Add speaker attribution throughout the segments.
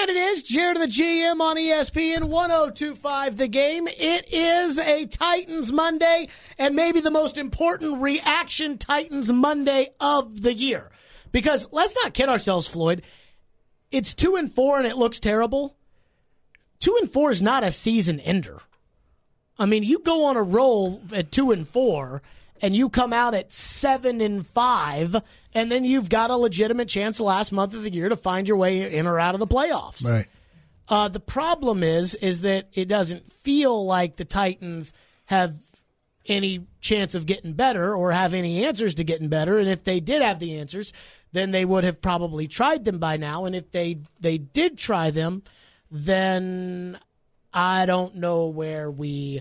Speaker 1: And it is Jared of the GM on ESPN 102.5 The Game. It is a Titans Monday, and maybe the most important reaction Titans Monday of the year. Because let's not kid ourselves, Floyd. It's 2-4 and it looks terrible. 2-4 is not a season ender. I mean, you go on a roll at 2-4 and you come out at 7-5, and then you've got a legitimate chance the last month of the year to find your way in or out of the playoffs.
Speaker 2: Right.
Speaker 1: The problem is that it doesn't feel like the Titans have any chance of getting better or have any answers to getting better. And if they did have the answers, then they would have probably tried them by now. And if they did try them, then I don't know where we,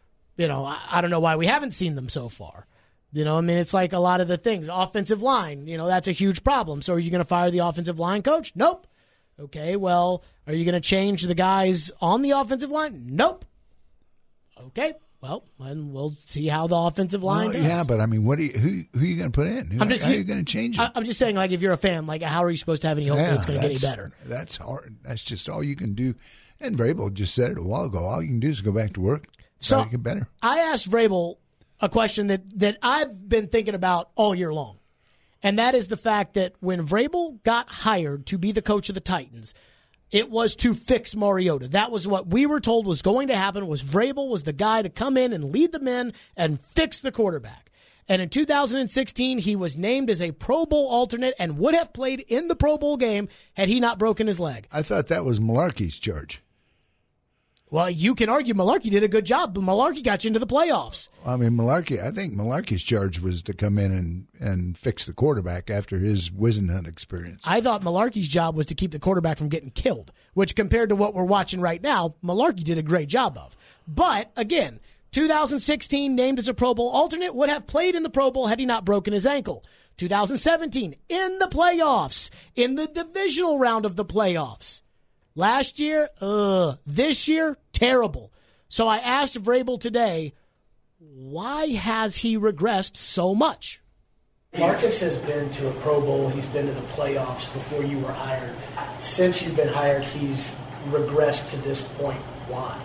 Speaker 1: I don't know why we haven't seen them so far. I mean, it's like a lot of the things. Offensive line, that's a huge problem. So are you going to fire the offensive line coach? Nope. Okay, well, are you going to change the guys on the offensive line? Nope. Okay, well, and we'll see how the offensive line does.
Speaker 2: Yeah, but I mean, who are you going to put in? How are you going to change it?
Speaker 1: I'm just saying, like, if you're a fan, like, how are you supposed to have any hope that it's going to get any better?
Speaker 2: That's hard. That's just all you can do. And Vrabel just said it a while ago. All you can do is go back to work.
Speaker 1: So
Speaker 2: get better.
Speaker 1: I asked Vrabel a question that I've been thinking about all year long, and that is the fact that when Vrabel got hired to be the coach of the Titans, it was to fix Mariota. That was what we were told was going to happen, was Vrabel was the guy to come in and lead the men and fix the quarterback. And in 2016, he was named as a Pro Bowl alternate and would have played in the Pro Bowl game had he not broken his leg.
Speaker 2: I thought that was Malarkey's charge.
Speaker 1: Well, you can argue Malarkey did a good job, but Malarkey got you into the playoffs.
Speaker 2: I mean, I think Malarkey's charge was to come in and fix the quarterback after his Wisenhunt experience.
Speaker 1: I thought Malarkey's job was to keep the quarterback from getting killed, which compared to what we're watching right now, Malarkey did a great job of. But, again, 2016, named as a Pro Bowl alternate, would have played in the Pro Bowl had he not broken his ankle. 2017, in the playoffs, in the divisional round of the playoffs. Last year, this year, terrible. So I asked Vrabel today, why has he regressed so much?
Speaker 3: Marcus has been to a Pro Bowl. He's been to the playoffs before you were hired. Since you've been hired, he's regressed to this point. Why?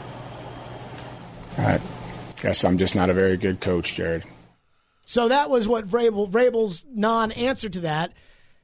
Speaker 4: I guess I'm just not a very good coach, Jared.
Speaker 1: So that was what Vrabel's non-answer to that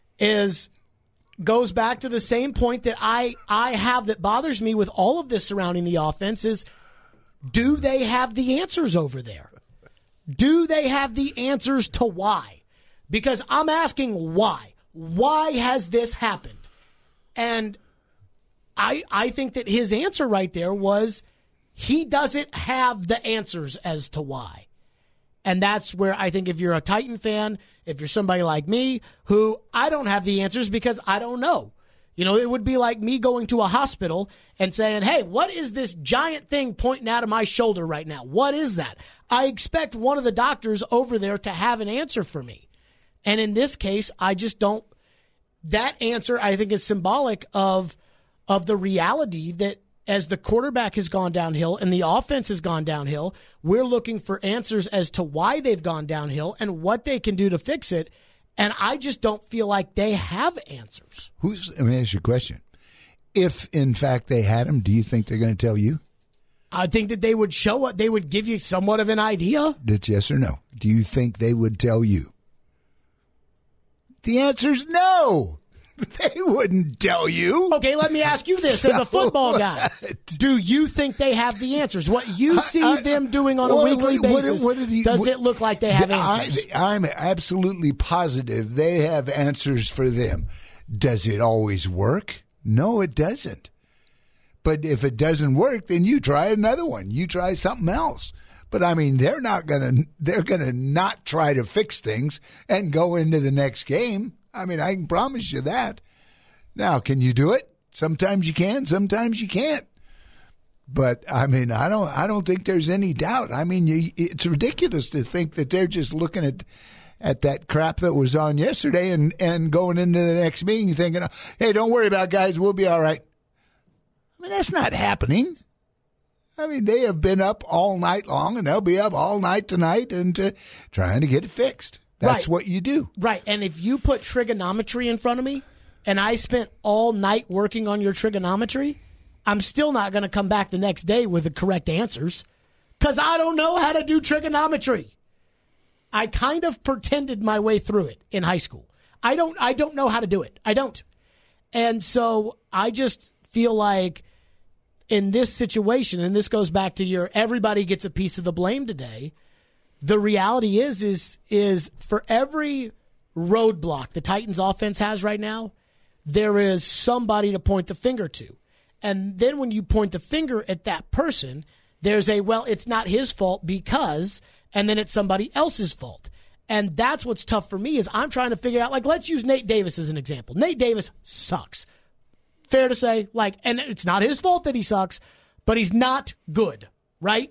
Speaker 1: goes back to the same point that I have that bothers me with all of this surrounding the offense is, do they have the answers over there? Do they have the answers to why? Because I'm asking why. Why has this happened? And I think that his answer right there was he doesn't have the answers as to why. And that's where I think if you're a Titan fan, if you're somebody like me, who I don't have the answers because I don't know. It would be like me going to a hospital and saying, hey, what is this giant thing pointing out of my shoulder right now? What is that? I expect one of the doctors over there to have an answer for me. And in this case, I just don't. That answer, I think, is symbolic of the reality that as the quarterback has gone downhill and the offense has gone downhill, we're looking for answers as to why they've gone downhill and what they can do to fix it. And I just don't feel like they have answers.
Speaker 2: Let me ask you a question. If, in fact, they had them, do you think they're going to tell you?
Speaker 1: I think that they would they would give you somewhat of an idea.
Speaker 2: That's yes or no. Do you think they would tell you? The answer is no. They wouldn't tell you.
Speaker 1: Okay, let me ask you this as a football guy. Do you think they have the answers? What you see them doing on a weekly basis, does it look like they have answers?
Speaker 2: I'm absolutely positive they have answers for them. Does it always work? No, it doesn't. But if it doesn't work, then you try another one. You try something else. But I mean, they're gonna not try to fix things and go into the next game. I mean, I can promise you that. Now, can you do it? Sometimes you can, sometimes you can't. But I mean, I don't think there's any doubt. I mean, it's ridiculous to think that they're just looking at that crap that was on yesterday and going into the next meeting thinking, hey, don't worry about it, guys, we'll be all right. I mean, that's not happening. I mean, they have been up all night long, and they'll be up all night tonight and trying to get it fixed. That's what you do.
Speaker 1: Right. And if you put trigonometry in front of me and I spent all night working on your trigonometry, I'm still not going to come back the next day with the correct answers because I don't know how to do trigonometry. I kind of pretended my way through it in high school. I don't know how to do it. I don't. And so I just feel like in this situation, and this goes back to your everybody gets a piece of the blame today, the reality is for every roadblock the Titans offense has right now, there is somebody to point the finger to. And then when you point the finger at that person, there's it's not his fault because, and then it's somebody else's fault. And that's what's tough for me is I'm trying to figure out, like, let's use Nate Davis as an example. Nate Davis sucks. Fair to say, and it's not his fault that he sucks, but he's not good, right?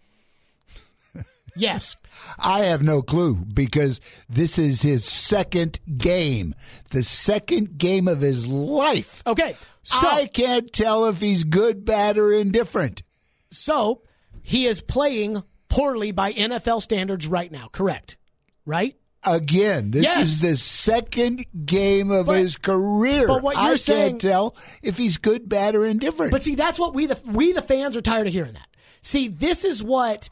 Speaker 1: Yes.
Speaker 2: I have no clue because this is his second game, the second game of his life.
Speaker 1: Okay. So
Speaker 2: I can't tell if he's good, bad, or indifferent.
Speaker 1: So he is playing poorly by NFL standards right now, correct? Right?
Speaker 2: Again, this is the second game of his career.
Speaker 1: But what you're saying,
Speaker 2: can't tell if he's good, bad, or indifferent.
Speaker 1: But see, that's what we the fans are tired of hearing that. See, this is what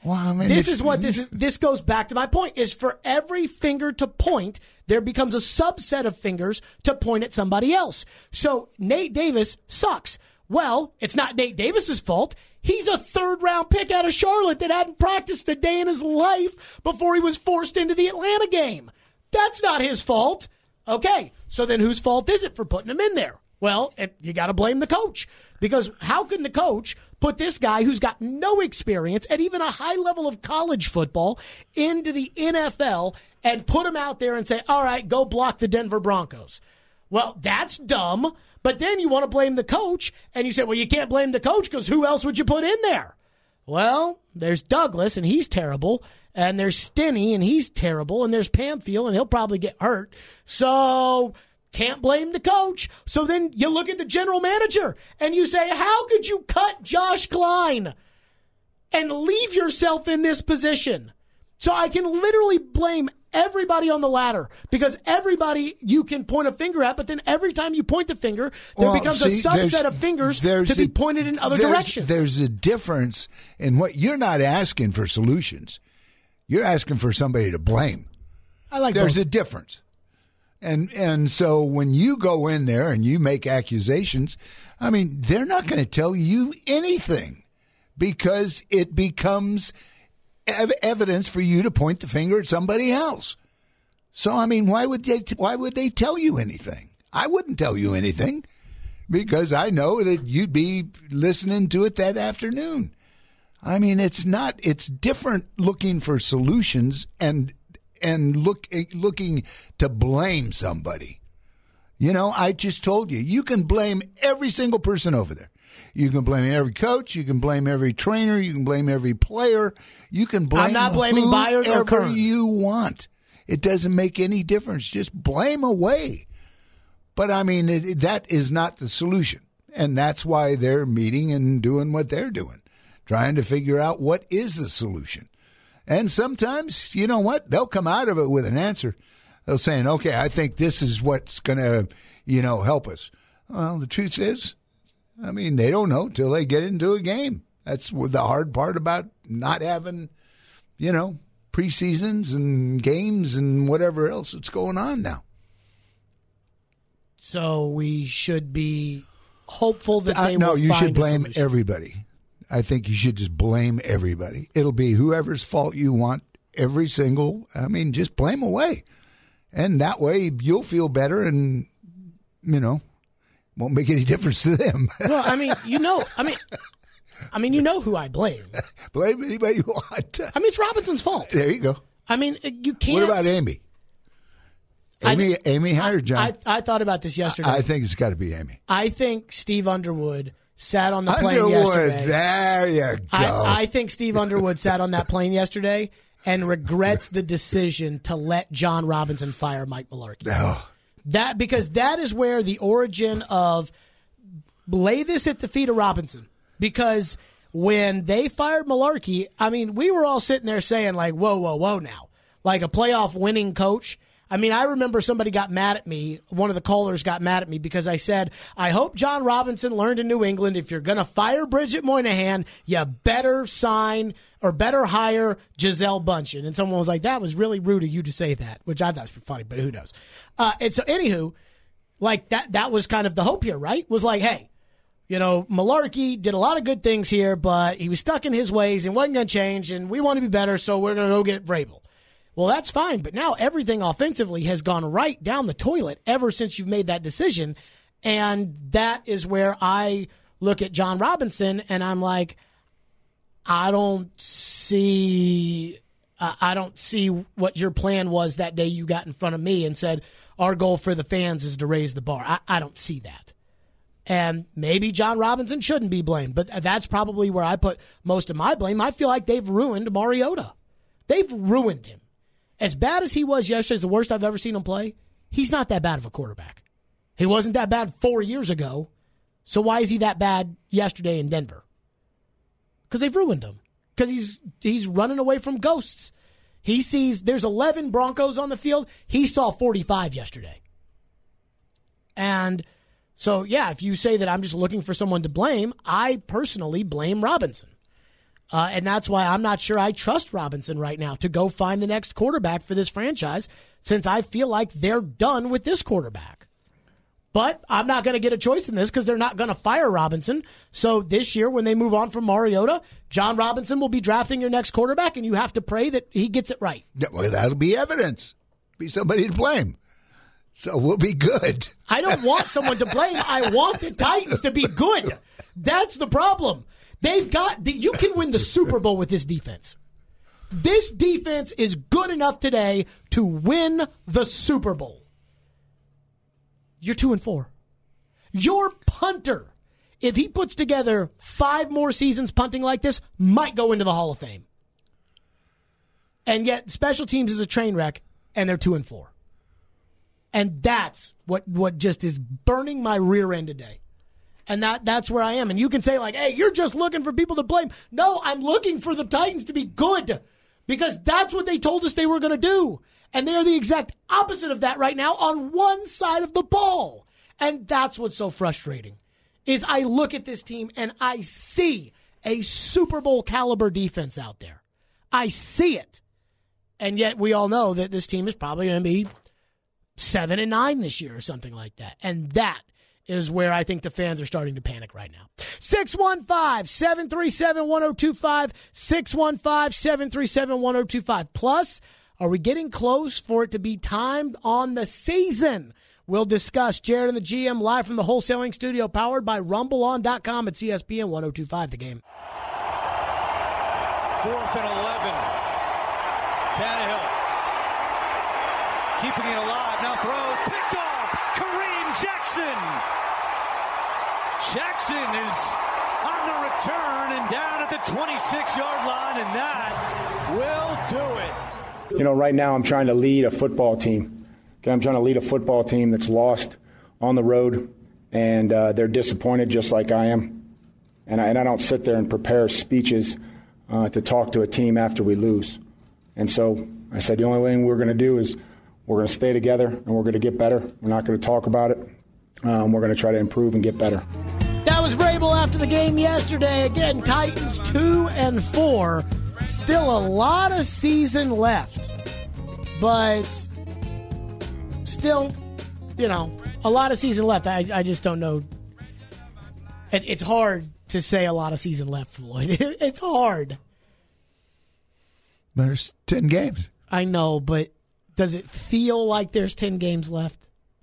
Speaker 1: this goes back to my point is for every finger to point, there becomes a subset of fingers to point at somebody else. So Nate Davis sucks. Well, it's not Nate Davis's fault. He's a third-round pick out of Charlotte that hadn't practiced a day in his life before he was forced into the Atlanta game. That's not his fault. Okay, so then whose fault is it for putting him in there? Well, you got to blame the coach. Because how can the coach put this guy who's got no experience at even a high level of college football into the NFL and put him out there and say, all right, go block the Denver Broncos? Well, that's dumb. But then you want to blame the coach, and you say, well, you can't blame the coach because who else would you put in there? Well, there's Douglas, and he's terrible, and there's Stinney, and he's terrible, and there's Pamphile, and he'll probably get hurt. So can't blame the coach. So then you look at the general manager, and you say, how could you cut Josh Klein and leave yourself in this position? So I can literally blame everybody on the ladder because everybody you can point a finger at, but then every time you point the finger, there becomes a subset of fingers to be pointed in other directions.
Speaker 2: There's a difference in what you're not asking for solutions. You're asking for somebody to blame.
Speaker 1: I like
Speaker 2: There's
Speaker 1: both.
Speaker 2: a difference. And so when you go in there and you make accusations, I mean, they're not going to tell you anything because it becomes evidence for you to point the finger at somebody else. So, I mean, why would they tell you anything? I wouldn't tell you anything because I know that you'd be listening to it that afternoon. I mean, it's different looking for solutions and looking to blame somebody. You know, I just told you can blame every single person over there. You can blame every coach. You can blame every trainer. You can blame every player. You can blame
Speaker 1: I'm not blaming Byard or
Speaker 2: whoever
Speaker 1: Kern.
Speaker 2: you want. It doesn't make any difference. Just blame away. But, I mean, that is not the solution. And that's why they're meeting and doing what they're doing, trying to figure out what is the solution. And sometimes, you know what? They'll come out of it with an answer. They'll say, okay, I think this is what's going to, help us. Well, the truth is, I mean, they don't know till they get into a game. That's the hard part about not having, preseasons and games and whatever else that's going on now.
Speaker 1: So we should be hopeful that they
Speaker 2: No,
Speaker 1: will
Speaker 2: you
Speaker 1: find
Speaker 2: should blame
Speaker 1: a solution.
Speaker 2: everybody. I think you should just blame everybody. It'll be whoever's fault you want just blame away. And that way you'll feel better and, won't make any difference to them.
Speaker 1: Well, you know who I blame.
Speaker 2: Blame anybody you want.
Speaker 1: It's Robinson's fault.
Speaker 2: There you go.
Speaker 1: You can't.
Speaker 2: What about Amy? Amy hired John.
Speaker 1: I thought about this yesterday.
Speaker 2: I think it's got to be Amy.
Speaker 1: I think Steve Underwood sat on the plane yesterday.
Speaker 2: There you go.
Speaker 1: I think Steve Underwood sat on that plane yesterday and regrets the decision to let John Robinson fire Mike Mularkey.
Speaker 2: Oh.
Speaker 1: Because that is where the origin of lay this at the feet of Robinson. Because when they fired Mularkey, we were all sitting there saying like, whoa now. Like a playoff winning coach. I mean, I remember somebody got mad at me. One of the callers got mad at me because I said, I hope John Robinson learned in New England, if you're going to fire Bridget Moynihan, you better sign or better hire Gisele Bündchen. And someone was like, that was really rude of you to say that, which I thought was funny, but who knows? And so, anywho, like that was kind of the hope here, right? Was like, hey, you know, Malarkey did a lot of good things here, but he was stuck in his ways and wasn't going to change, and we want to be better, so we're going to go get Vrabel. Well, that's fine, but now everything offensively has gone right down the toilet ever since you've made that decision, and that is where I look at John Robinson, and I'm like, I don't see what your plan was that day you got in front of me and said, our goal for the fans is to raise the bar. I don't see that. And maybe John Robinson shouldn't be blamed, but that's probably where I put most of my blame. I feel like they've ruined Mariota. They've ruined him. As bad as he was yesterday, is the worst I've ever seen him play. He's not that bad of a quarterback. He wasn't that bad 4 years ago. So why is he that bad yesterday in Denver? Because they've ruined him. Because he's running away from ghosts. He sees there's 11 Broncos on the field. He saw 45 yesterday. And so, yeah, if you say that I'm just looking for someone to blame, I personally blame Robinson. And that's why I'm not sure I trust Robinson right now to go find the next quarterback for this franchise, since I feel like they're done with this quarterback. But I'm not going to get a choice in this because they're not going to fire Robinson. So this year, when they move on from Mariota, John Robinson will be drafting your next quarterback, and you have to pray that he gets it right.
Speaker 2: Yeah, well, that'll be evidence. Be somebody to blame. So we'll be good.
Speaker 1: I don't want someone to blame. I want the Titans to be good. That's the problem. You can win the Super Bowl with this defense. This defense is good enough today to win the Super Bowl. You're 2-4. Your punter, if he puts together 5 more seasons punting like this, might go into the Hall of Fame. And yet special teams is a train wreck, and they're 2-4. And that's what just is burning my rear end today. And that's where I am. And you can say, like, hey, you're just looking for people to blame. No, I'm looking for the Titans to be good because that's what they told us they were going to do. And they're the exact opposite of that right now on one side of the ball. And that's what's so frustrating is I look at this team and I see a Super Bowl caliber defense out there. I see it. And yet we all know that this team is probably going to be 7-9 this year or something like that. And that is where I think the fans are starting to panic right now. 615-737-1025, 615-737-1025. Plus, are we getting close for it to be time on the season? We'll discuss. Jared and the GM live from the wholesaling studio powered by RumbleOn.com at CSPN 1025 The Game.
Speaker 5: 4th and 11. Tannehill keeping it alive. Now throws. Picked off. Kareem Jackson. Jackson is on the return and down at the 26-yard line, and that will do it.
Speaker 4: You know, right now I'm trying to lead a football team. Okay, I'm trying to lead a football team that's lost on the road, and they're disappointed just like I am. And I don't sit there and prepare speeches to talk to a team after we lose. And so I said the only thing we're going to do is we're going to stay together and we're going to get better. We're not going to talk about it. We're going to try to improve and get better.
Speaker 1: That was Vrabel after the game yesterday. Again, Titans 2-4. Still a lot of season left. But still, you know, a lot of season left. I just don't know. It's hard to say a lot of season left, Floyd. It's hard.
Speaker 2: There's 10 games.
Speaker 1: I know, but does it feel like there's 10 games left?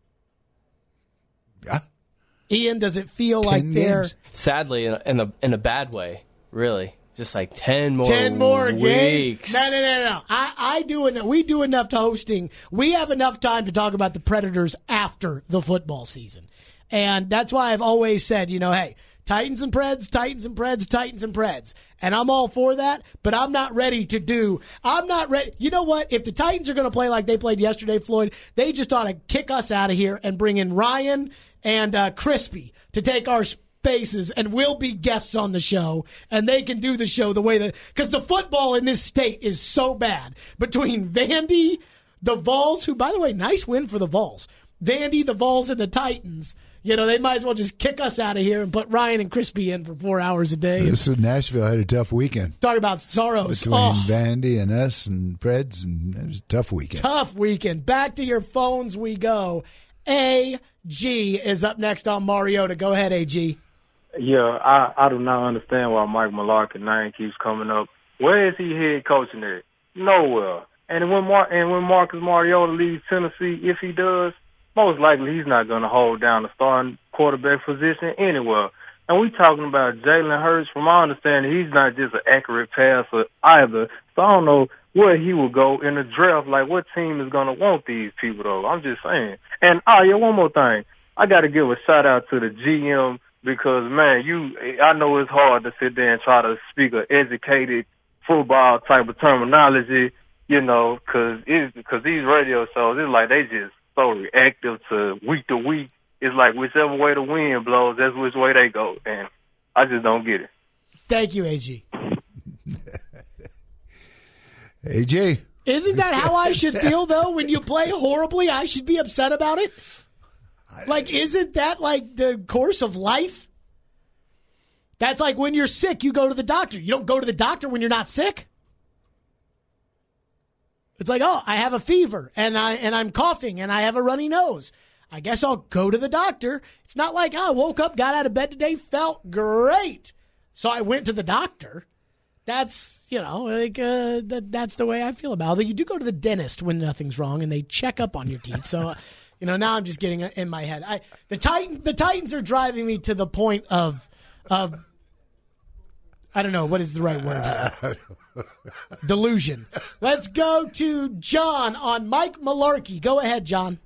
Speaker 2: Yeah.
Speaker 1: Ian, does it feel like there?
Speaker 6: Sadly, in a bad way, really. Just like 10 more
Speaker 1: games.
Speaker 6: weeks.
Speaker 1: No. We do enough hosting. We have enough time to talk about the Predators after the football season. And that's why I've always said, you know, hey, Titans and Preds, Titans and Preds, Titans and Preds. And I'm all for that, but I'm not ready. You know what? If the Titans are going to play like they played yesterday, Floyd, they just ought to kick us out of here and bring in Ryan and Crispy to take our spaces, and we'll be guests on the show, and they can do the show the way that, because the football in this state is so bad between Vandy, The Vols, who, by the way, nice win for the Vols. Vandy, the Vols, and the Titans. They might as well just kick us out of here and put Ryan and Crispy in for 4 hours a day.
Speaker 2: So Nashville had a tough weekend.
Speaker 1: Talk about sorrows.
Speaker 2: Between Vandy and us and Preds, and it was a tough weekend.
Speaker 1: Tough weekend. Back to your phones we go. AG is up next on Mariota. Go ahead, AG.
Speaker 7: Yeah, I do not understand why Mike Mularkey's name keeps coming up. Where is he head coaching at? Nowhere. And when Marcus Mariota leaves Tennessee, if he does, most likely he's not going to hold down the starting quarterback position anywhere. And we talking about Jalen Hurts. From my understanding, he's not just an accurate passer either. So I don't know where he will go in the draft. Like, what team is going to want these people, though? I'm just saying. And, one more thing. I got to give a shout-out to the GM because, man, I know it's hard to sit there and try to speak an educated football type of terminology, because these radio shows, it's like they just so reactive to week. It's like whichever way the wind blows, that's which way they go. And I just don't get it.
Speaker 1: Thank you, AG.
Speaker 2: AG.
Speaker 1: Isn't that how I should feel, though? When you play horribly, I should be upset about it? Like, isn't that like the course of life? That's like when you're sick, you go to the doctor. You don't go to the doctor when you're not sick. It's like, I have a fever and I'm coughing and I have a runny nose. I guess I'll go to the doctor. It's not like I woke up, got out of bed today, felt great, so I went to the doctor. That's that's the way I feel about it. Although you do go to the dentist when nothing's wrong and they check up on your teeth. So now I'm just getting in my head. The Titans are driving me to the point of I don't know what is the right word here. Delusion. Let's go to John on Mike Mularkey. Go ahead, John.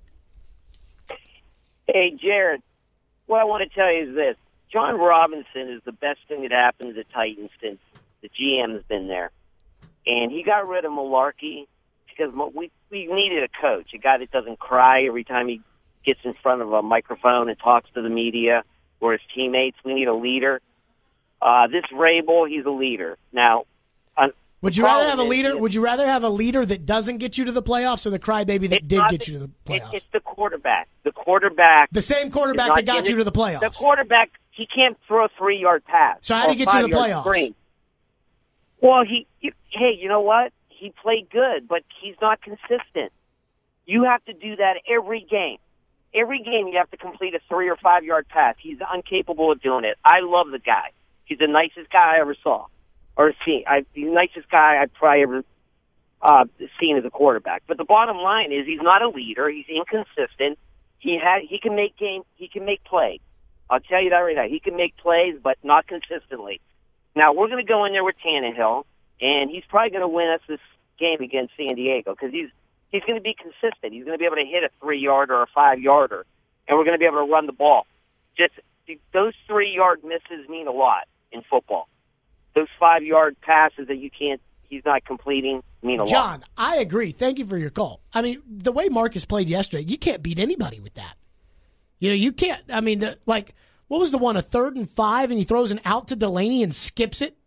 Speaker 8: Hey, Jared. What I want to tell you is this. John Robinson is the best thing that happened to the Titans since the GM has been there. And he got rid of Mularkey because we needed a coach, a guy that doesn't cry every time he gets in front of a microphone and talks to the media or his teammates. We need a leader. This Rabel, he's a leader. Now,
Speaker 1: would you rather have a leader? Would you rather have a leader that doesn't get you to the playoffs or the crybaby that did get you to the playoffs?
Speaker 8: It's the quarterback. The
Speaker 1: same quarterback that got you to the playoffs.
Speaker 8: The quarterback, he can't throw a 3-yard pass.
Speaker 1: So how did he get you to the playoffs?
Speaker 8: Screen. Well, hey, you know what? He played good, but he's not consistent. You have to do that every game. Every game you have to complete a 3 or 5 yard pass. He's incapable of doing it. I love the guy. He's the nicest guy I ever saw or seen. He's the nicest guy I've probably ever seen as a quarterback. But the bottom line is he's not a leader. He's inconsistent. He can make plays. I'll tell you that right now. He can make plays, but not consistently. Now we're going to go in there with Tannehill, and he's probably going to win us this game against San Diego because he's going to be consistent. He's going to be able to hit a 3-yarder or a 5-yarder, and we're going to be able to run the ball. Just those 3-yard misses mean a lot in football. Those 5-yard passes that he's not completing mean a lot.
Speaker 1: John, I agree. Thank you for your call. I mean, the way Marcus played yesterday, you can't beat anybody with that. You can't. I mean, what was the one, a 3rd and 5, and he throws an out to Delaney and skips it?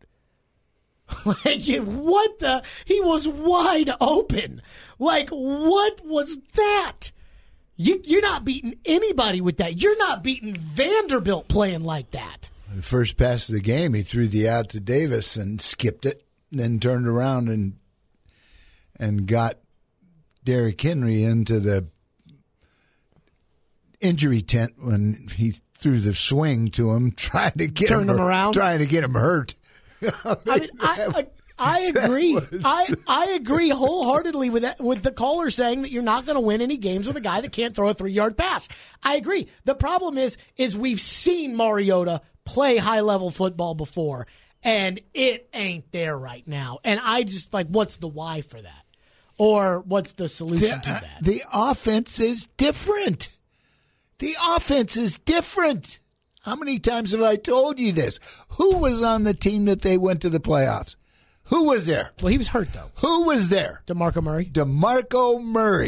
Speaker 1: What the? He was wide open. What was that? You're not beating anybody with that. You're not beating Vanderbilt playing like that.
Speaker 2: The first pass of the game, he threw the out to Davis and skipped it, then turned around and got Derrick Henry into the injury tent when he threw the swing to him, trying to get him around, trying to get him hurt.
Speaker 1: I agree. I agree wholeheartedly with that, with the caller saying that you're not going to win any games with a guy that can't throw a 3-yard pass. I agree. The problem is we've seen Mariota play high-level football before, and it ain't there right now. And I just what's the why for that? Or what's the solution to that?
Speaker 2: The offense is different. How many times have I told you this? Who was on the team that they went to the playoffs? Who was there?
Speaker 1: Well, he was hurt, though.
Speaker 2: Who was there?
Speaker 1: DeMarco Murray.
Speaker 2: DeMarco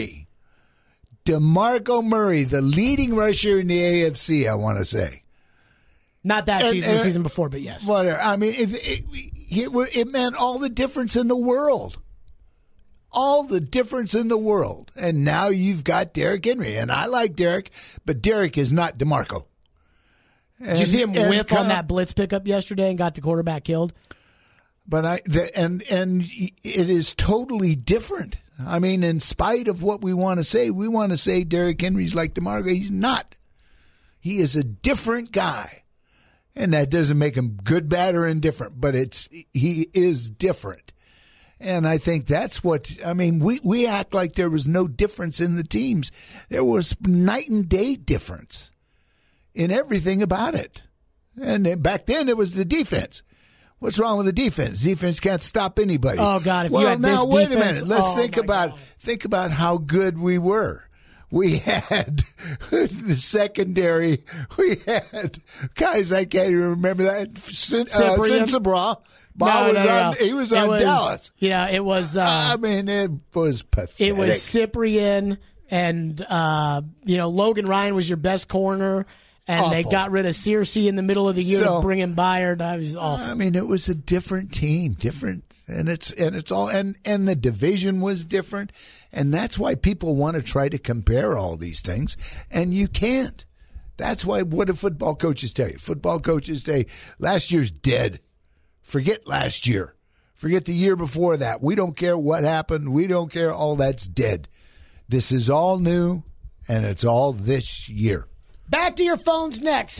Speaker 2: Murray, the leading rusher in the AFC, I want to say.
Speaker 1: Not that season, the season before, but yes.
Speaker 2: Whatever. I mean, it meant all the difference in the world. All the difference in the world. And now you've got Derrick Henry. And I like Derrick, but Derrick is not DeMarco.
Speaker 1: Did you see him whiff on that blitz pickup yesterday and got the quarterback killed?
Speaker 2: But and it is totally different. I mean, in spite of what we want to say Derrick Henry's like DeMarco. He's not. He is a different guy. And that doesn't make him good, bad, or indifferent, but he is different. And I think that's what, I mean, we act like there was no difference in the teams. There was night and day difference in everything about it. And back then it was the defense. What's wrong with the defense? Defense can't stop anybody.
Speaker 1: Oh, God, if you had this defense.
Speaker 2: Wait a minute. Let's think about how good we were. We had the secondary. We had guys, I can't even remember that. Cincinnati. He was on Dallas.
Speaker 1: Yeah, it was.
Speaker 2: It was pathetic.
Speaker 1: It was Cyprien and, Logan Ryan was your best corner. And
Speaker 2: awful.
Speaker 1: They got rid of Searcy in the middle of the year to bring in Byard. That was awful.
Speaker 2: I mean, it was a different team, and it's all and the division was different, and that's why people want to try to compare all these things, and you can't. That's why. What do football coaches tell you? Football coaches say last year's dead. Forget last year. Forget the year before that. We don't care what happened. We don't care. All that's dead. This is all new, and it's all this year.
Speaker 1: Back to your phones next.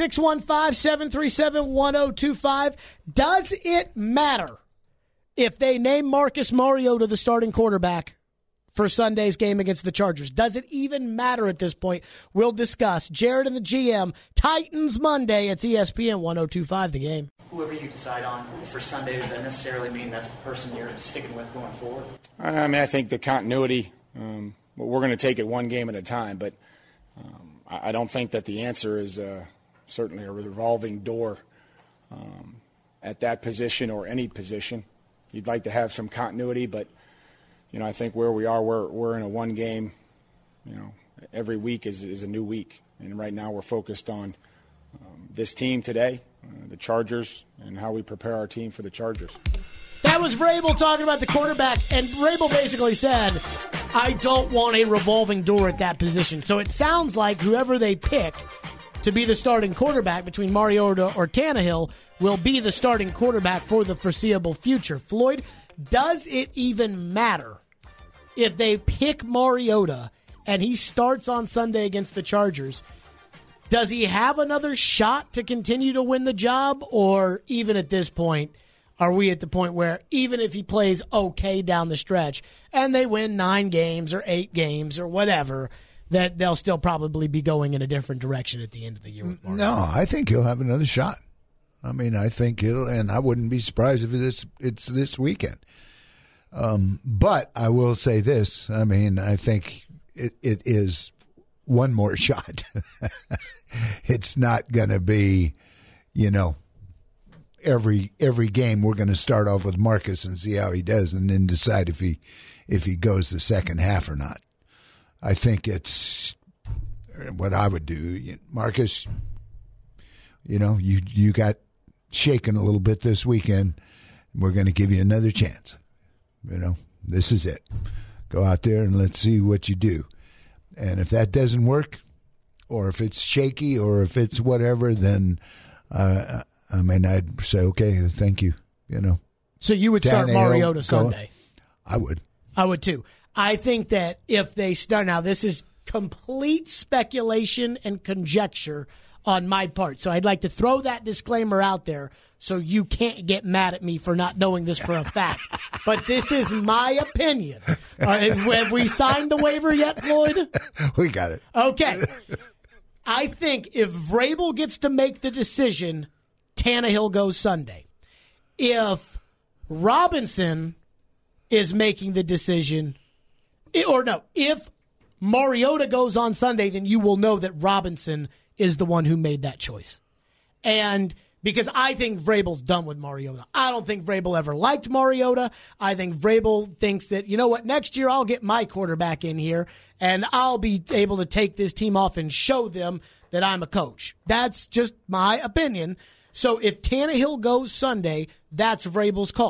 Speaker 1: 615-737-1025. Does it matter if they name Marcus Mariota the starting quarterback for Sunday's game against the Chargers? Does it even matter at this point? We'll discuss. Jared and the GM, Titans Monday. It's ESPN 1025, The Game.
Speaker 9: Whoever you decide on for Sunday, does that necessarily mean that's the person you're sticking with going forward?
Speaker 4: I mean, I think the continuity, we're going to take it one game at a time, but I don't think that the answer is certainly a revolving door at that position or any position. You'd like to have some continuity, but I think where we are, we're in a one game. Every week is a new week, and right now we're focused on this team today, the Chargers, and how we prepare our team for the Chargers.
Speaker 1: That was Vrabel talking about the quarterback, and Vrabel basically said, I don't want a revolving door at that position. So it sounds like whoever they pick to be the starting quarterback between Mariota or Tannehill will be the starting quarterback for the foreseeable future. Floyd, does it even matter if they pick Mariota and he starts on Sunday against the Chargers? Does he have another shot to continue to win the job? Or even at this point, are we at the point where even if he plays okay down the stretch and they win 9 games or 8 games or whatever, that they'll still probably be going in a different direction at the end of the year with Mariota?
Speaker 2: No, I think he'll have another shot. I mean, I think and I wouldn't be surprised if it's this weekend. But I will say this. I mean, I think it is one more shot. It's not going to be, every game we're going to start off with Marcus and see how he does and then decide if he goes the second half or not. I think it's what I would do. Marcus, you got shaken a little bit this weekend. We're going to give you another chance. This is it. Go out there and let's see what you do. And if that doesn't work, or if it's shaky, or if it's whatever, then I'd say, okay, thank you.
Speaker 1: So you would start Mariota Sunday?
Speaker 2: I would.
Speaker 1: I would too. I think that if they start, now this is complete speculation and conjecture on my part. So I'd like to throw that disclaimer out there so you can't get mad at me for not knowing this for a fact. But this is my opinion. Have we signed the waiver yet, Floyd?
Speaker 2: We got it.
Speaker 1: Okay. I think if Vrabel gets to make the decision, Tannehill goes Sunday. If Robinson is making the decision, if Mariota goes on Sunday, then you will know that Robinson is the one who made that choice. And because I think Vrabel's done with Mariota. I don't think Vrabel ever liked Mariota. I think Vrabel thinks that, next year I'll get my quarterback in here and I'll be able to take this team off and show them that I'm a coach. That's just my opinion. So if Tannehill goes Sunday, that's Vrabel's call.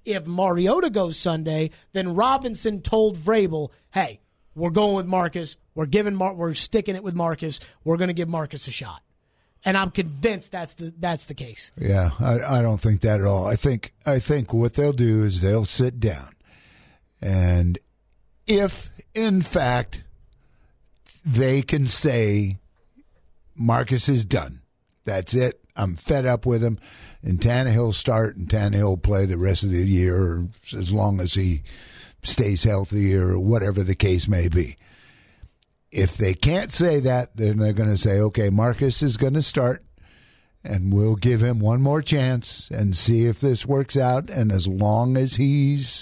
Speaker 1: if Mariota goes Sunday, then Robinson told Vrabel, hey, we're going with Marcus. We're sticking it with Marcus. We're going to give Marcus a shot. And I'm convinced that's the case.
Speaker 2: Yeah, I don't think that at all. I think what they'll do is they'll sit down, and if in fact they can say Marcus is done, that's it. I'm fed up with him, and Tannehill start, and Tannehill play the rest of the year, or as long as he stays healthy, or whatever the case may be. If they can't say that, then they're going to say, okay, Marcus is going to start, and we'll give him one more chance and see if this works out. And as long as he's,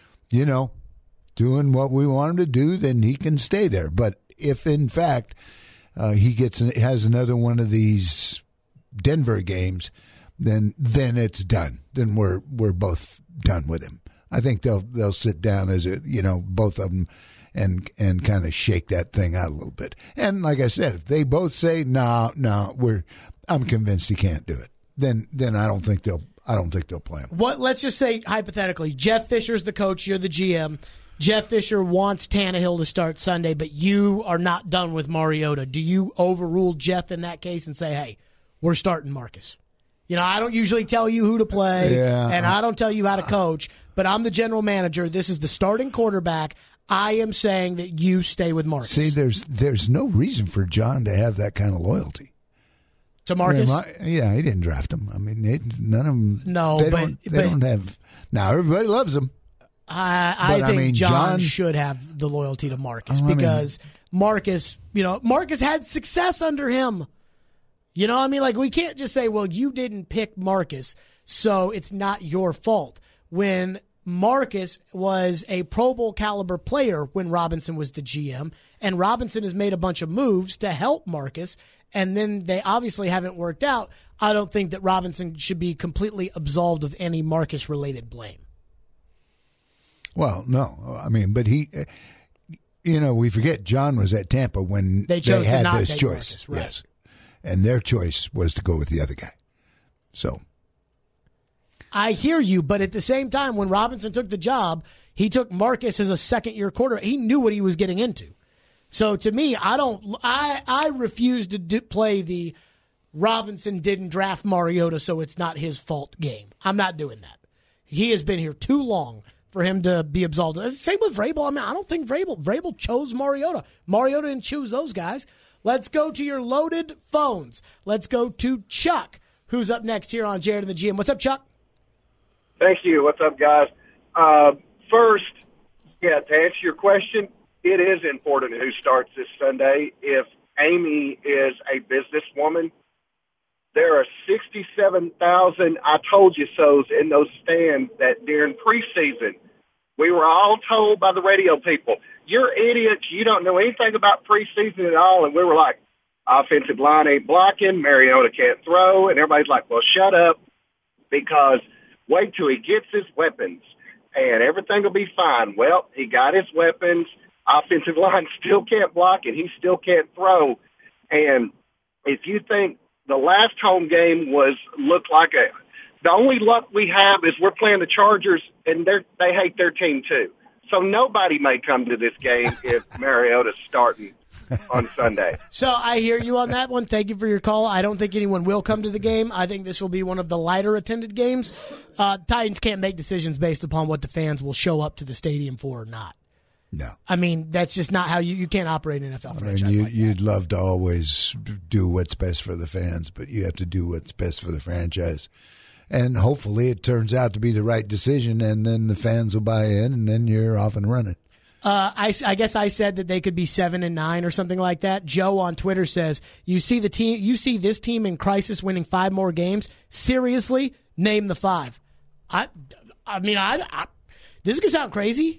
Speaker 2: doing what we want him to do, then he can stay there. But if, in fact, he has another one of these Denver games, then it's done. Then we're both done with him. I think they'll sit down as both of them and kind of shake that thing out a little bit. And like I said, if they both say no, I'm convinced he can't do it. Then I don't think they'll play him.
Speaker 1: Let's just say hypothetically, Jeff Fisher's the coach, you're the GM. Jeff Fisher wants Tannehill to start Sunday, but you are not done with Mariota. Do you overrule Jeff in that case and say, hey, we're starting Marcus? I don't usually tell you who to play, and I don't tell you how to coach, but I'm the general manager. This is the starting quarterback. I am saying that you stay with Marcus.
Speaker 2: See, there's no reason for John to have that kind of loyalty
Speaker 1: to Marcus.
Speaker 2: He didn't draft him. I mean, none of them.
Speaker 1: No,
Speaker 2: they don't have. Now everybody loves him.
Speaker 1: I think John should have the loyalty to Marcus because Marcus, Marcus had success under him. We can't just say, well, you didn't pick Marcus, so it's not your fault. When Marcus was a Pro Bowl caliber player when Robinson was the GM, and Robinson has made a bunch of moves to help Marcus, and then they obviously haven't worked out, I don't think that Robinson should be completely absolved of any Marcus-related blame.
Speaker 2: Well, no. I mean, but he, we forget John was at Tampa when they had this choice.
Speaker 1: Marcus, right.
Speaker 2: Yes. And their choice was to go with the other guy. So
Speaker 1: I hear you, but at the same time, when Robinson took the job, he took Marcus as a second-year quarterback. He knew what he was getting into. So to me, I refuse to play the Robinson didn't draft Mariota, so it's not his fault game. I'm not doing that. He has been here too long for him to be absolved. Same with Vrabel. I don't think Vrabel chose Mariota. Mariota didn't choose those guys. Let's go to your loaded phones. Let's go to Chuck, who's up next here on Jared and the GM. What's up, Chuck?
Speaker 10: Thank you. What's up, guys? First, to answer your question, it is important who starts this Sunday. If Amy is a businesswoman, there are 67,000 I told you so's in those stands that during preseason, we were all told by the radio people, you're idiots, you don't know anything about preseason at all. And we were like, offensive line ain't blocking, Mariota can't throw. And everybody's like, well, shut up, because wait till he gets his weapons and everything will be fine. Well, he got his weapons. Offensive line still can't block and he still can't throw. And if you think the last home game looked like the only luck we have is we're playing the Chargers and they hate their team too. So nobody may come to this game if Mariota's starting on Sunday.
Speaker 1: So I hear you on that one. Thank you for your call. I don't think anyone will come to the game. I think this will be one of the lighter attended games. Titans can't make decisions based upon what the fans will show up to the stadium for or not.
Speaker 2: No.
Speaker 1: I mean, that's just not how you can't operate an NFL franchise.
Speaker 2: You'd love to always do what's best for the fans, but you have to do what's best for the franchise. And hopefully it turns out to be the right decision, and then the fans will buy in, and then you're off and running.
Speaker 1: I guess I said that they could be 7-9 or something like that. Joe on Twitter says, "You see this team in crisis winning 5 more games. Seriously, name the 5." I mean, this could sound crazy.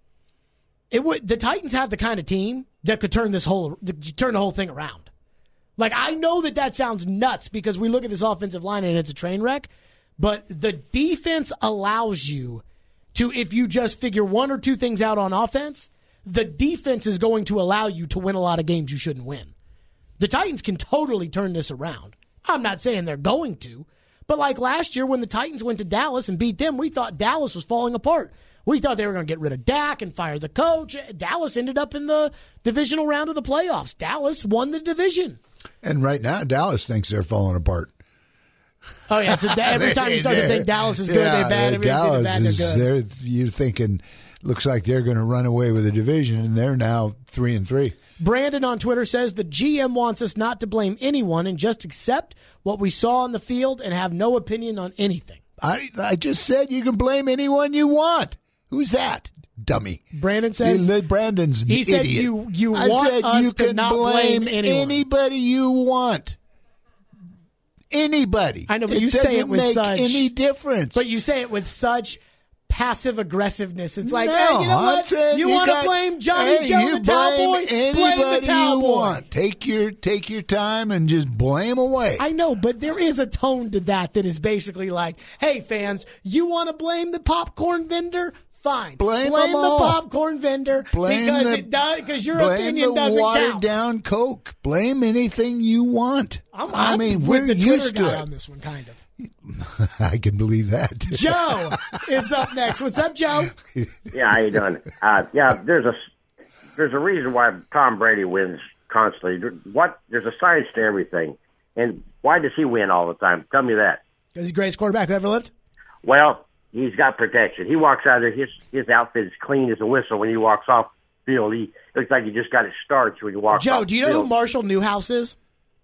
Speaker 1: The Titans have the kind of team that could turn the whole thing around. Like, I know that sounds nuts because we look at this offensive line and it's a train wreck, but the defense allows you to, if you just figure one or two things out on offense, the defense is going to allow you to win a lot of games you shouldn't win. The Titans can totally turn this around. I'm not saying they're going to, But like last year when the Titans went to Dallas and beat them, we thought Dallas was falling apart. We thought they were going to get rid of Dak and fire the coach. Dallas ended up in the divisional round of the playoffs. Dallas won the division.
Speaker 2: And right now, Dallas thinks they're falling apart.
Speaker 1: Oh, yeah. So every time you start to think Dallas is good, they're bad. Every time you think they're bad, they're good.
Speaker 2: You're thinking, looks like they're going to run away with the division, and they're now 3-3.
Speaker 1: Brandon on Twitter says the GM wants us not to blame anyone and just accept what we saw on the field and have no opinion on anything.
Speaker 2: I just said you can blame anyone you want. Who's that? Dummy.
Speaker 1: Brandon says
Speaker 2: Brandon's an
Speaker 1: he said
Speaker 2: idiot.
Speaker 1: you want us
Speaker 2: you
Speaker 1: to
Speaker 2: can
Speaker 1: not blame anyone.
Speaker 2: Anybody you want. Anybody.
Speaker 1: I know, but you say it with
Speaker 2: such any difference.
Speaker 1: But you say it with such passive aggressiveness. It's like,
Speaker 2: no,
Speaker 1: hey, you know what? You want to blame Johnny Joe the Towelboy? Blame the Towelboy.
Speaker 2: Take your time and just blame away.
Speaker 1: I know, but there is a tone to that is basically like, hey, fans, you want to blame the popcorn vendor? Fine.
Speaker 2: Blame
Speaker 1: the
Speaker 2: all.
Speaker 1: popcorn vendor because your opinion doesn't count.
Speaker 2: Blame the watered down Coke. Blame anything you want.
Speaker 1: I mean, we're the Twitter guy on this one, kind of.
Speaker 2: I can believe that.
Speaker 1: Joe is up next. What's up, Joe?
Speaker 11: Yeah, how you doing? There's a reason why Tom Brady wins constantly. There's a science to everything, and why does he win all the time? Tell me that.
Speaker 1: Because he's the greatest quarterback who ever lived.
Speaker 11: Well, he's got protection. He walks out there, his outfit is clean as a whistle when he walks off the field. He looks like he just got his starch when he walks off
Speaker 1: Joe, do you know who Marshall Newhouse is?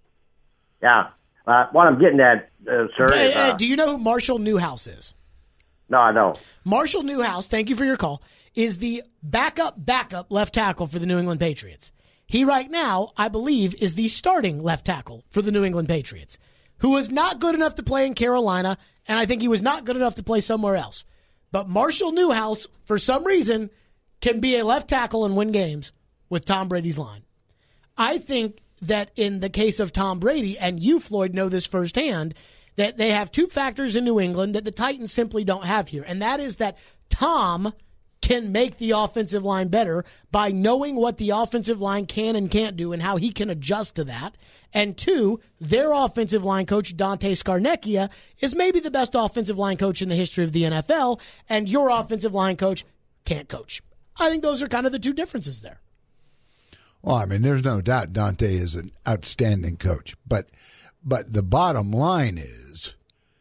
Speaker 11: Yeah. What I'm getting at, sir, is...
Speaker 1: do you know who Marshall Newhouse is?
Speaker 11: No, I don't.
Speaker 1: Marshall Newhouse, thank you for your call, is the backup left tackle for the New England Patriots. He right now, I believe, is the starting left tackle for the New England Patriots, who was not good enough to play in Carolina, and I think he was not good enough to play somewhere else. But Marshall Newhouse, for some reason, can be a left tackle and win games with Tom Brady's line. I think that in the case of Tom Brady, and you, Floyd, know this firsthand, that they have two factors in New England that the Titans simply don't have here. And that is that Tom can make the offensive line better by knowing what the offensive line can and can't do and how he can adjust to that. And two, their offensive line coach, Dante Scarnecchia, is maybe the best offensive line coach in the history of the NFL, and your offensive line coach can't coach. I think those are kind of the two differences there.
Speaker 2: Well, I mean, there's no doubt Dante is an outstanding coach, but the bottom line is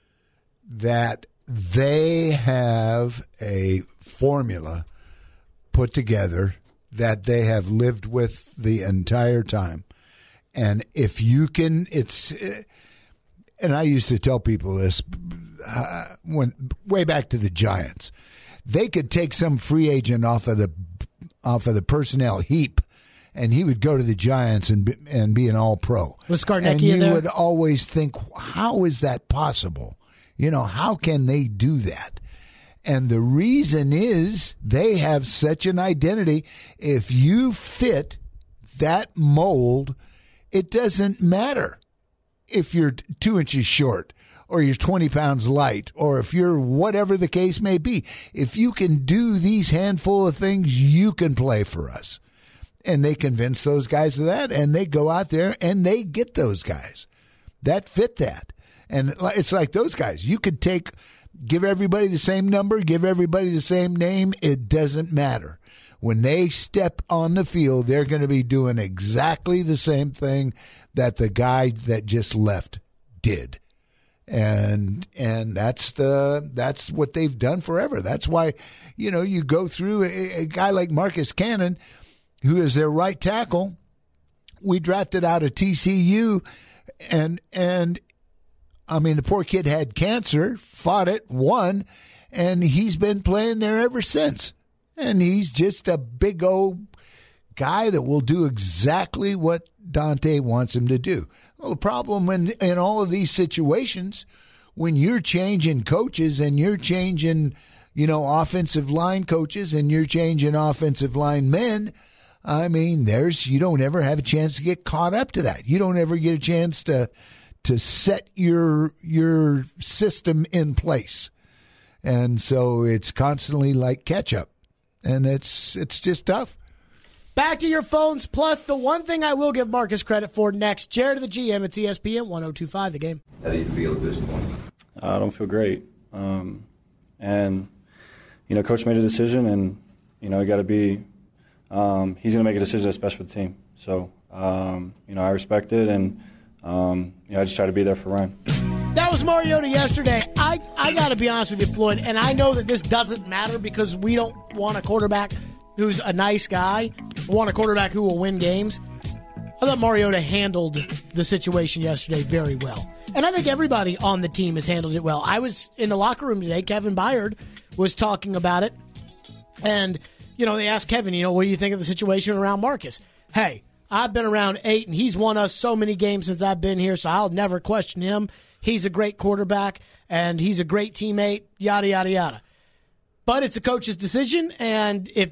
Speaker 2: that they have a formula put together that they have lived with the entire time. And if you can, and I used to tell people this way back to the Giants, they could take some free agent off of the personnel heap, and he would go to the Giants and be an all-pro.
Speaker 1: Was Scarnecchia
Speaker 2: and you
Speaker 1: there?
Speaker 2: would always think, how is that possible? You know, how can they do that? And the reason is they have such an identity. If you fit that mold, it doesn't matter if you're 2 inches short or you're 20 pounds light or if you're whatever the case may be. If you can do these handful of things, you can play for us. And they convince those guys of that, and they go out there and they get those guys that fit that. And it's like those guys. You could give everybody the same number, give everybody the same name. It doesn't matter. When they step on the field, they're going to be doing exactly the same thing that the guy that just left did. And that's what they've done forever. That's why, you go through a guy like Marcus Cannon, who is their right tackle. We drafted out of TCU, and I mean, the poor kid had cancer, fought it, won, and he's been playing there ever since. And he's just a big old guy that will do exactly what Dante wants him to do. Well, the problem in all of these situations, when you're changing coaches and you're changing, offensive line coaches and you're changing offensive line men, I mean, you don't ever have a chance to get caught up to that. You don't ever get a chance to set your system in place. And so it's constantly like catch up. And it's just tough.
Speaker 1: Back to your phones, plus the one thing I will give Marcus credit for next. Jared of the GM at ESPN 102.5 The Game.
Speaker 12: How do you feel at this point? I don't feel great. And, Coach made a decision, and, you got to be he's going to make a decision that's best for the team. So, I respect it, and, I just try to be there for Ryan.
Speaker 1: That was Mariota yesterday. I got to be honest with you, Floyd, and I know that this doesn't matter because we don't want a quarterback who's a nice guy. We want a quarterback who will win games. I thought Mariota handled the situation yesterday very well. And I think everybody on the team has handled it well. I was in the locker room today. Kevin Byard was talking about it. And, they asked Kevin, what do you think of the situation around Marcus? Hey, I've been around 8, and he's won us so many games since I've been here, so I'll never question him. He's a great quarterback, and he's a great teammate, yada, yada, yada. But it's a coach's decision, and if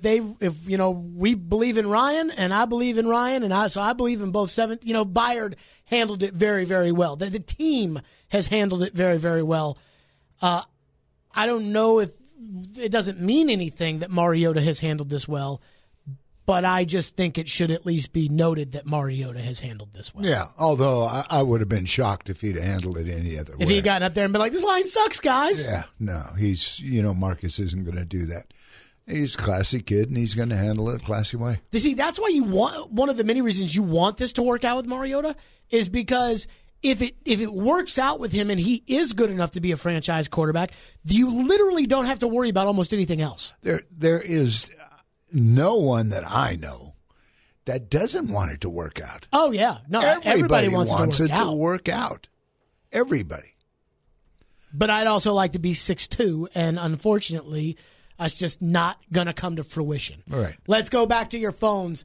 Speaker 1: we believe in Ryan, and I believe in Ryan, and I believe in both seven. Byard handled it very, very well. The team has handled it very, very well. I don't know if it doesn't mean anything that Mariota has handled this well, but I just think it should at least be noted that Mariota has handled this well.
Speaker 2: Yeah, although I would have been shocked if he'd handled it any other way.
Speaker 1: If he'd gotten up there and been like, this line sucks, guys.
Speaker 2: Yeah, no, Marcus isn't going to do that. He's a classy kid, and he's going to handle it a classy way.
Speaker 1: You see, that's why you want, one of the many reasons you want this to work out with Mariota is because if it works out with him and he is good enough to be a franchise quarterback, you literally don't have to worry about almost anything else.
Speaker 2: There is no one that I know that doesn't want it to work out.
Speaker 1: Oh, yeah. No, everybody wants it to
Speaker 2: work out. Everybody.
Speaker 1: But I'd also like to be 6'2", and unfortunately, that's just not going to come to fruition.
Speaker 2: All right.
Speaker 1: Let's go back to your phones.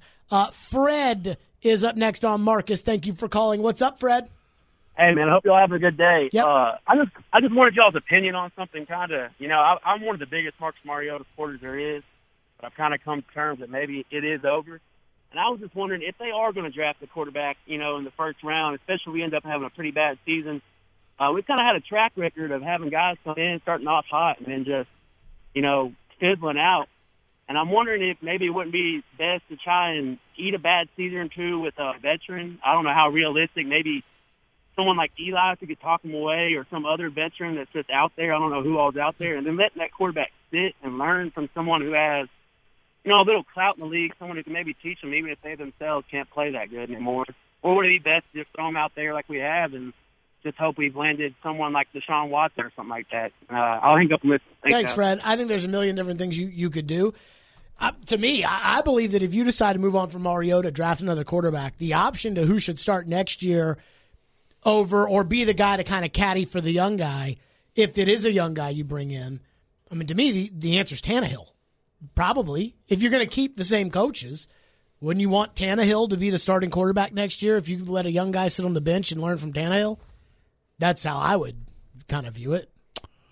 Speaker 1: Fred is up next on Marcus. Thank you for calling. What's up, Fred?
Speaker 13: Hey, man, I hope y'all have a good day.
Speaker 1: Yep.
Speaker 13: I just wanted y'all's opinion on something kind of, I'm one of the biggest Marcus Mariota supporters there is. I've kind of come to terms that maybe it is over. And I was just wondering if they are going to draft a quarterback, in the first round, especially if we end up having a pretty bad season. We've kind of had a track record of having guys come in, starting off hot, and then just, fizzling out. And I'm wondering if maybe it wouldn't be best to try and eat a bad season or two with a veteran. I don't know how realistic. Maybe someone like Eli, if we could talk him away, or some other veteran that's just out there. I don't know who all's out there. And then letting that quarterback sit and learn from someone who has a little clout in the league, someone who can maybe teach them even if they themselves can't play that good anymore. Or would it be best to just throw them out there like we have and just hope we've landed someone like Deshaun Watson or something like that? I'll hang up and listen.
Speaker 1: Thanks, Fred. I think there's a million different things you could do. To me, I believe that if you decide to move on from Mariota, draft another quarterback, the option to who should start next year over or be the guy to kind of caddy for the young guy, if it is a young guy you bring in, to me, the answer is Tannehill. Probably. If you're going to keep the same coaches, wouldn't you want Tannehill to be the starting quarterback next year if you let a young guy sit on the bench and learn from Tannehill? That's how I would kind of view it.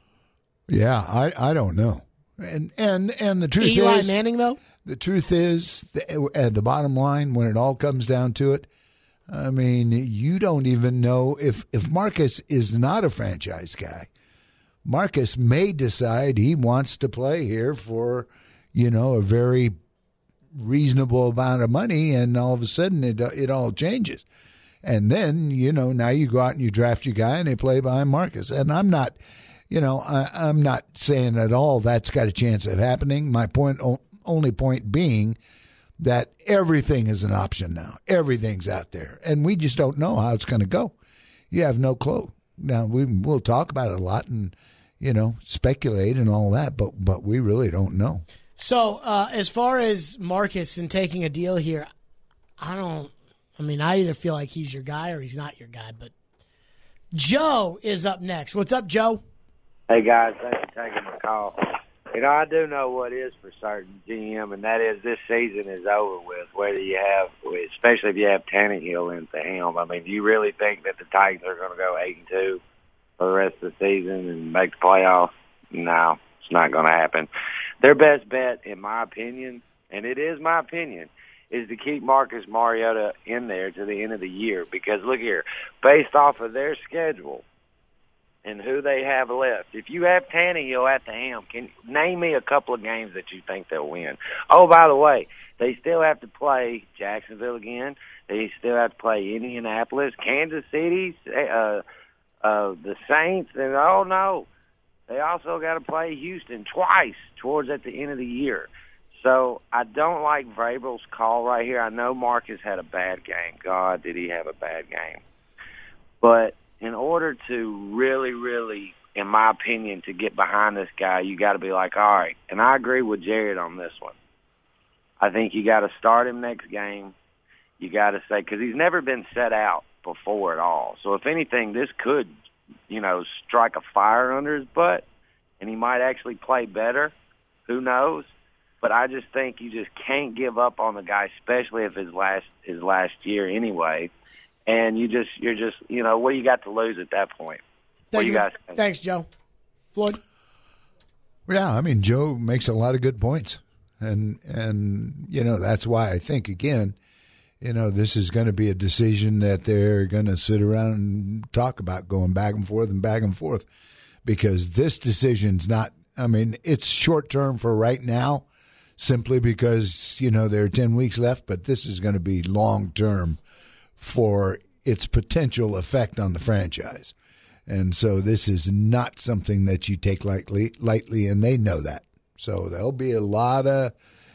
Speaker 2: Yeah, I don't know. And the truth is...
Speaker 1: Eli Manning, though?
Speaker 2: The truth is, at the bottom line, when it all comes down to it, you don't even know if Marcus is not a franchise guy. Marcus may decide he wants to play here for... a very reasonable amount of money, and all of a sudden it all changes. And then, now you go out and you draft your guy and they play behind Marcus. And I'm not, I'm not saying at all that's got a chance of happening. My only point being that everything is an option now. Everything's out there. And we just don't know how it's going to go. You have no clue. Now, we'll talk about it a lot and, speculate and all that, but we really don't know.
Speaker 1: So, as far as Marcus and taking a deal here, I either feel like he's your guy or he's not your guy. But Joe is up next. What's up, Joe?
Speaker 14: Hey, guys. Thanks for taking my call. I do know what is for certain, GM, and that is this season is over with, whether you have, especially if you have Tannehill in the helm. Do you really think that the Titans are going to go 8-2 for the rest of the season and make the playoffs? No, it's not going to happen. Their best bet, in my opinion, and it is my opinion, is to keep Marcus Mariota in there to the end of the year. Because, look here, based off of their schedule and who they have left, if you have Tannehill at the helm, can name me a couple of games that you think they'll win. Oh, by the way, they still have to play Jacksonville again. They still have to play Indianapolis, Kansas City, the Saints, and oh no, they also got to play Houston twice towards at the end of the year. So I don't like Vrabel's call right here. I know Marcus had a bad game. God, did he have a bad game. But in order to really, really, in my opinion, to get behind this guy, you got to be like, all right. And I agree with Jared on this one. I think you got to start him next game. You got to say, because he's never been set out before at all. So if anything, this could, strike a fire under his butt, and he might actually play better. Who knows? But I just think you just can't give up on the guy, especially if his last year anyway. And you're just, what do you got to lose at that point? What do you guys think?
Speaker 1: Thanks, Joe. Floyd?
Speaker 2: Yeah, I mean, Joe makes a lot of good points. And that's why I think, again, this is going to be a decision that they're going to sit around and talk about, going back and forth, because this decision's not, it's short term for right now, simply because, there are 10 weeks left, but this is going to be long term for its potential effect on the franchise. And so this is not something that you take lightly, and they know that. So there'll be a lot of,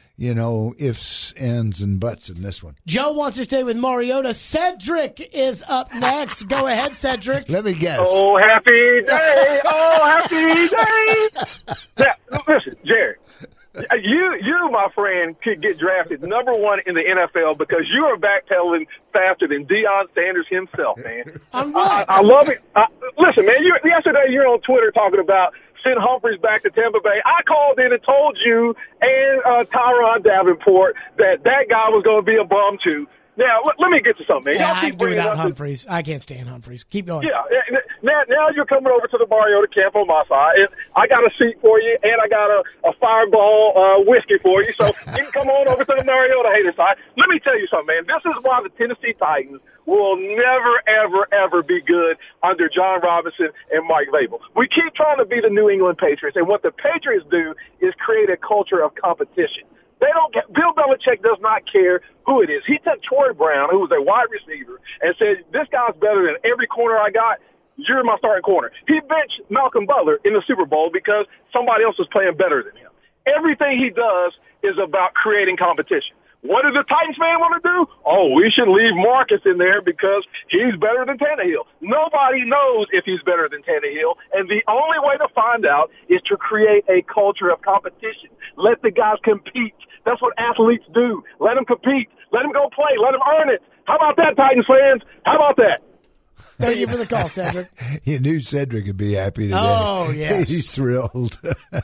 Speaker 2: ifs, ands, and buts in this one.
Speaker 1: Joe wants to stay with Mariota. Cedric is up next. Go ahead, Cedric.
Speaker 2: Let me guess.
Speaker 15: Oh, happy day. Oh, happy day. Now, listen, Jared, you, my friend, could get drafted number 1 in the NFL because you are backpedaling faster than Deion Sanders himself, man. I love it. Listen, man, yesterday you're on Twitter talking about send Humphreys back to Tampa Bay. I called in and told you and Tyron Davenport that guy was going to be a bum too. Now, let me get to something, man.
Speaker 1: Yeah, I do without Humphreys. I can't stand Humphreys. Keep going.
Speaker 15: Yeah, now you're coming over to the Mariota camp on my side, and I got a seat for you, and I got a Fireball whiskey for you, so you can come on over to the Mariota hater side. Let me tell you something, man. This is why the Tennessee Titans will never, ever, ever be good under John Robinson and Mike Vrabel. We keep trying to be the New England Patriots, and what the Patriots do is create a culture of competition. Bill Belichick does not care who it is. He took Troy Brown, who was a wide receiver, and said, this guy's better than every corner I got. You're my starting corner. He benched Malcolm Butler in the Super Bowl because somebody else was playing better than him. Everything he does is about creating competition. What does the Titans fan want to do? Oh, we should leave Marcus in there because he's better than Tannehill. Nobody knows if he's better than Tannehill, and the only way to find out is to create a culture of competition. Let the guys compete. That's what athletes do. Let them compete. Let them go play. Let them earn it. How about that, Titans fans? How about that?
Speaker 1: Thank you for the call, Cedric.
Speaker 2: You knew Cedric would be happy today.
Speaker 1: Oh, yes.
Speaker 2: He's thrilled.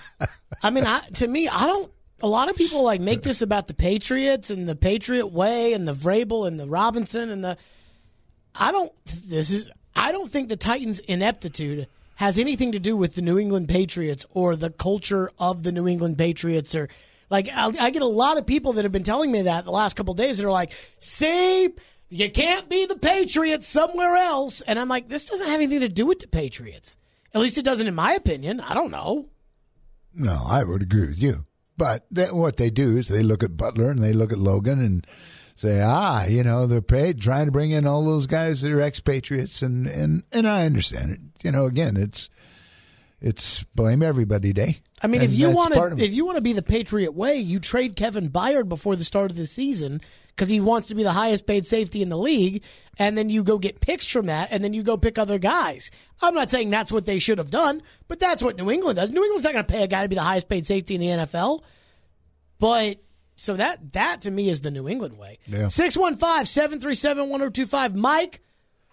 Speaker 1: A lot of people make this about the Patriots and the Patriot way and the Vrabel and the Robinson and I don't think the Titans' ineptitude has anything to do with the New England Patriots or the culture of the New England Patriots or I get a lot of people that have been telling me that the last couple of days that are like, see, you can't be the Patriots somewhere else. And I'm like, this doesn't have anything to do with the Patriots. At least it doesn't in my opinion. I don't know.
Speaker 2: No, I would agree with you. But what they do is they look at Butler and they look at Logan and say, they're trying to bring in all those guys that are expatriates. And I understand it. Again, it's blame everybody day.
Speaker 1: I mean, if you want to be the Patriot way, you trade Kevin Byard before the start of the season because he wants to be the highest paid safety in the league, and then you go get picks from that, and then you go pick other guys. I'm not saying that's what they should have done, but that's what New England does. New England's not going to pay a guy to be the highest paid safety in the NFL. But so that to me is the New England way. Yeah. 615-737-1025. Mike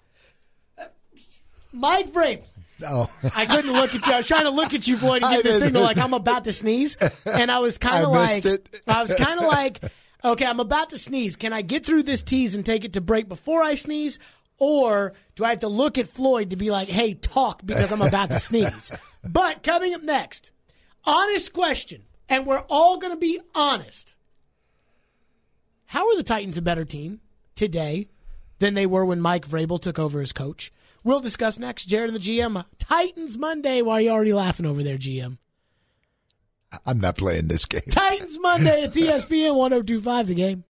Speaker 1: Vrabel.
Speaker 2: Oh.
Speaker 1: I couldn't look at you. I was trying to look at you, Floyd, to give the signal like I'm about to sneeze. And I was kind of like, okay, I'm about to sneeze. Can I get through this tease and take it to break before I sneeze? Or do I have to look at Floyd to be like, hey, talk because I'm about to sneeze? But coming up next, honest question, and we're all going to be honest. How are the Titans a better team today than they were when Mike Vrabel took over as coach? We'll discuss next. Jared and the GM. Titans Monday. Why are you already laughing over there, GM?
Speaker 2: I'm not playing this game.
Speaker 1: Titans Monday. It's ESPN 102.5 The Game.